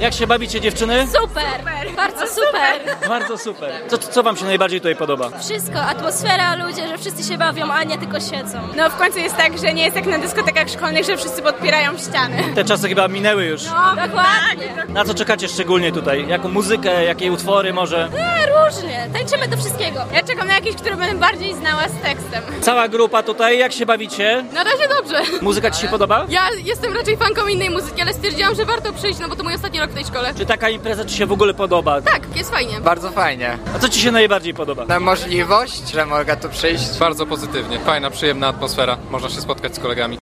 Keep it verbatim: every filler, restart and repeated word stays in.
Jak się bawicie, dziewczyny? Super, super. Bardzo super. Bardzo super. Co, co wam się najbardziej tutaj podoba? Wszystko, atmosfera, ludzie, że wszyscy się bawią, a nie tylko siedzą. No w końcu jest tak, że nie jest jak na dyskotekach szkolnych, że wszyscy podpierają ściany. Te czasy chyba minęły już. No, Dokładnie. Na co czekacie szczególnie tutaj? Jaką muzykę, jakie utwory może? E, różnie, tańczymy do wszystkiego. Ja czekam na jakieś, które będę bardziej znała z tekstem. Cała grupa tutaj, jak się bawicie? Na razie dobrze. Muzyka ci się podoba? Ja jestem raczej fanką innej muzyki, ale stwierdziłam, że warto przyjść, no bo to mój ostatni rok w tej szkole. Czy taka impreza ci się w ogóle podoba? Tak, jest fajnie. Bardzo fajnie. A co ci się najbardziej podoba? Ta możliwość, że mogę tu przyjść. Bardzo pozytywnie. Fajna, przyjemna atmosfera. Można się spotkać z kolegami.